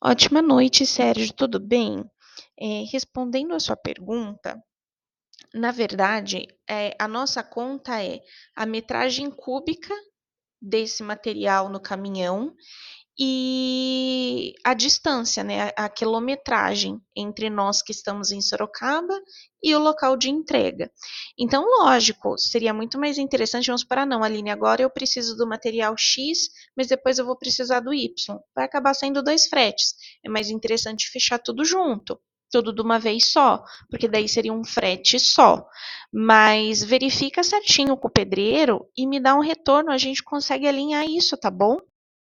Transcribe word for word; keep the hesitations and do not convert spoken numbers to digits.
Ótima noite, Sérgio, tudo bem? Eh, respondendo a sua pergunta, na verdade, eh, a nossa conta é a metragem cúbica desse material no caminhão e a distância, né, a a quilometragem entre nós que estamos em Sorocaba e o local de entrega. Então, lógico, seria muito mais interessante vamos supor: "Ah, não, Aline, agora eu preciso do material X, mas depois eu vou precisar do Y", vai acabar sendo dois fretes. É mais interessante fechar tudo junto, tudo de uma vez só, porque daí seria um frete só. Mas verifica certinho com o pedreiro e me dá um retorno, a gente consegue alinhar isso, tá bom?